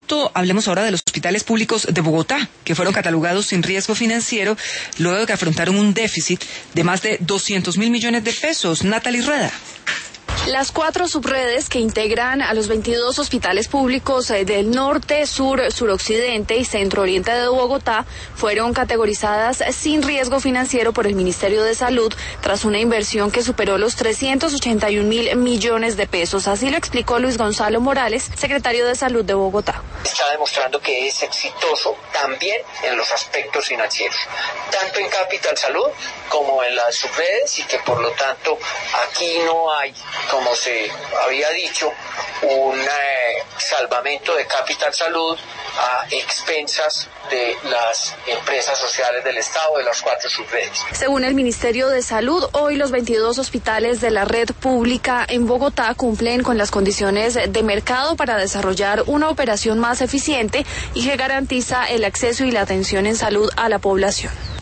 Hablemos ahora de los hospitales públicos de Bogotá, que fueron catalogados sin riesgo financiero luego de que afrontaron un déficit de más de 200.000 millones de pesos. Natalie Rueda. Las 4 subredes que integran a los 22 hospitales públicos del norte, sur, suroccidente y centro-oriente de Bogotá fueron categorizadas sin riesgo financiero por el Ministerio de Salud tras una inversión que superó los 381.000 millones de pesos. Así lo explicó Luis Gonzalo Morales, secretario de Salud de Bogotá. Está demostrando que es exitoso también en los aspectos financieros, tanto en Capital Salud como en las subredes, y que por lo tanto aquí no hay, como se había dicho, un salvamento de Capital Salud a expensas de las empresas sociales del Estado de las 4 subredes. Según el Ministerio de Salud, hoy los 22 hospitales de la red pública en Bogotá cumplen con las condiciones de mercado para desarrollar una operación más eficiente y que garantiza el acceso y la atención en salud a la población.